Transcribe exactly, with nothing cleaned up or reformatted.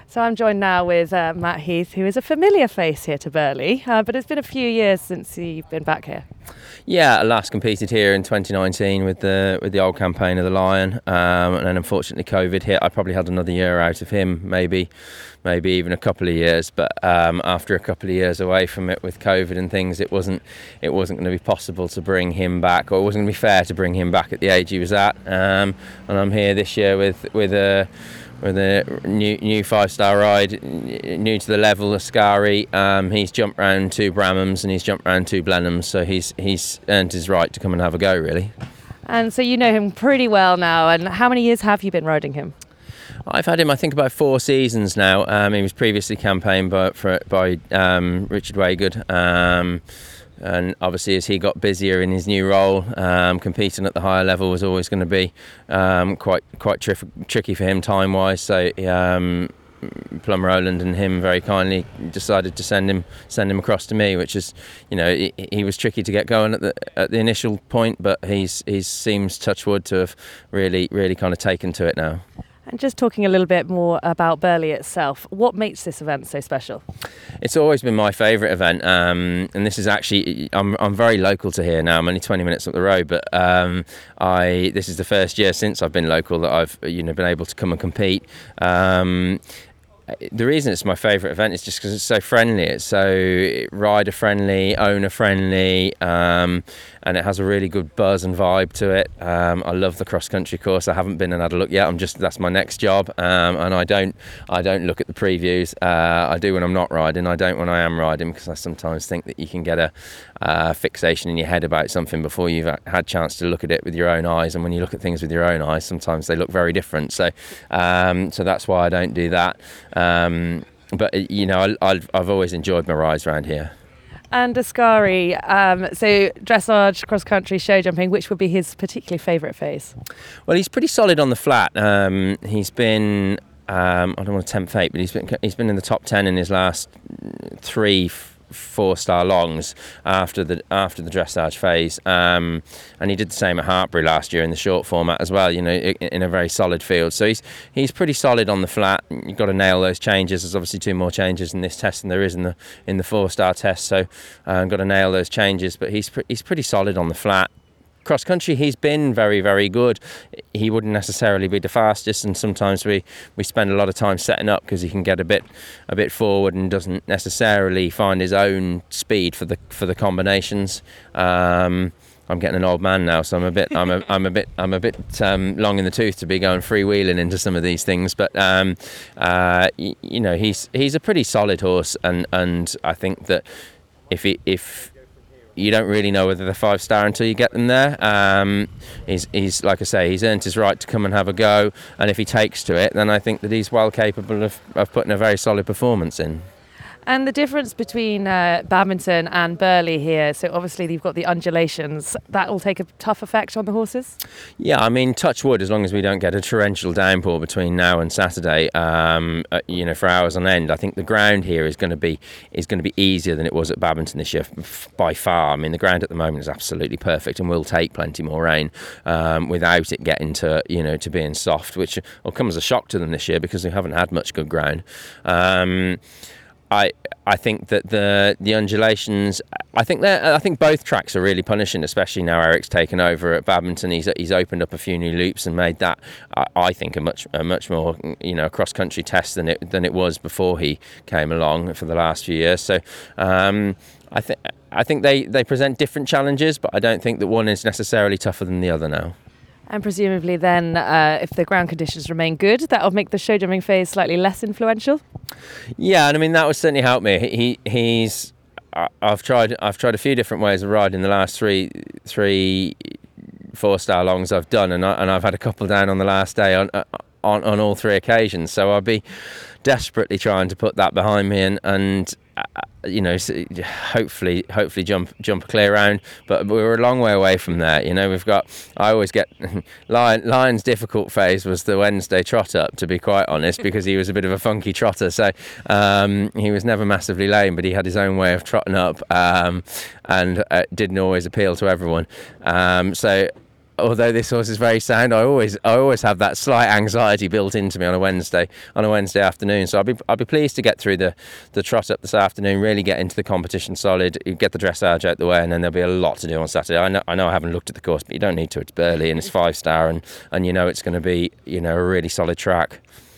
So I'm joined now with uh, Matt Heath, who is a familiar face here to Burghley, uh, but it's been a few years since you've been back here. Yeah, I last competed here in twenty nineteen with the with the old campaign of the Lion, um, and then unfortunately COVID hit. I probably had another year out of him, maybe, maybe even a couple of years. But um, after a couple of years away from it with COVID and things, it wasn't it wasn't going to be possible to bring him back, or it wasn't going to be fair to bring him back at the age he was at. Um, and I'm here this year with with a. with a new new five-star ride, new to the level of Ascari. Um, he's jumped round two Bramhams and he's jumped round two Blenheims, so he's he's earned his right to come and have a go, really. And so you know him pretty well now, and how many years have you been riding him? I've had him, I think, about four seasons now. Um, he was previously campaigned by, for, by um, Richard Waygood. Um, And obviously, as he got busier in his new role, um, competing at the higher level was always going to be um, quite quite tri- tricky for him time-wise. So um, Plum Rowland and him very kindly decided to send him send him across to me, which is, you know, he, he was tricky to get going at the at the initial point, but he's he seems, touch wood, to have really really kind of taken to it now. And just talking a little bit more about Burghley itself, what makes this event so special? It's always been my favourite event, um, and this is actually, I'm I'm very local to here now. I'm only twenty minutes up the road, but um, I this is the first year since I've been local that I've you know been able to come and compete. Um, The reason it's my favourite event is just because it's so friendly. It's so rider friendly, owner friendly, um, and it has a really good buzz and vibe to it. Um, I love the cross country course. I haven't been and had a look yet. I'm just that's my next job, um, and I don't I don't look at the previews. Uh, I do when I'm not riding. I don't when I am riding, because I sometimes think that you can get a uh, fixation in your head about something before you've had chance to look at it with your own eyes. And when you look at things with your own eyes, sometimes they look very different. So um, so that's why I don't do that. Um, but you know, I, I've, I've always enjoyed my rides around here. And Ascari, um, so dressage, cross country, show jumping, which would be his particularly favourite phase? Well, he's pretty solid on the flat. Um, he's been, um, I don't want to tempt fate, but he's been he's been in the top ten in his last three. four star longs after the after the dressage phase, um, and he did the same at Hartpury last year in the short format as well, you know, in a very solid field. So he's he's pretty solid on the flat. You've got to nail those changes. There's obviously two more changes in this test than there is in the in the four star test, so I've uh, got to nail those changes, but he's pre- he's pretty solid on the flat. Cross country, he's been very, very good. He wouldn't necessarily be the fastest, and sometimes we, we spend a lot of time setting up because he can get a bit a bit forward and doesn't necessarily find his own speed for the for the combinations. Um, I'm getting an old man now, so I'm a bit I'm a I'm a bit I'm a bit um, long in the tooth to be going freewheeling into some of these things. But um, uh, y- you know, he's he's a pretty solid horse, and, and I think that if he, if you don't really know whether they're five star until you get them there. Um, he's, he's like I say, he's earned his right to come and have a go, and if he takes to it, then I think that he's well capable of, of putting a very solid performance in. And the difference between uh, Badminton and Burghley here, so obviously you've got the undulations, that will take a tough effect on the horses? Yeah, I mean, touch wood, as long as we don't get a torrential downpour between now and Saturday, um, uh, you know, for hours on end, I think the ground here is going to be is going to be easier than it was at Badminton this year, by far. I mean, the ground at the moment is absolutely perfect and will take plenty more rain um, without it getting to, you know, to being soft, which will come as a shock to them this year because we haven't had much good ground. Um, I I think that the the undulations, I think that I think both tracks are really punishing, especially now Eric's taken over at Badminton. He's he's opened up a few new loops and made that I, I think a much a much more you know cross country test than it than it was before he came along for the last few years. So um, I think I think they, they present different challenges, but I don't think that one is necessarily tougher than the other now. And presumably then, uh, if the ground conditions remain good, that'll make the show jumping phase slightly less influential? Yeah, and I mean, that would certainly help me. He He's... I've tried I've tried a few different ways of riding the last three three four-star longs I've done, and, I, and I've had a couple down on the last day on, on, on all three occasions. So I'll be desperately trying to put that behind me and... and uh, you know, hopefully, hopefully jump jump a clear round. But we're a long way away from there. You know, we've got. I always get Lion, Lion's difficult phase was the Wednesday trot up, to be quite honest, because he was a bit of a funky trotter. So um, he was never massively lame, but he had his own way of trotting up, um, and uh, didn't always appeal to everyone. Um, so. although this horse is very sound, I always I always have that slight anxiety built into me on a Wednesday on a Wednesday afternoon. So I'll be I'll be pleased to get through the, the trot up this afternoon, really get into the competition solid, get the dressage out the way, and then there'll be a lot to do on Saturday. I know I know I haven't looked at the course, but you don't need to. It's Burley and it's five star, and, and you know it's going to be, you know, a really solid track.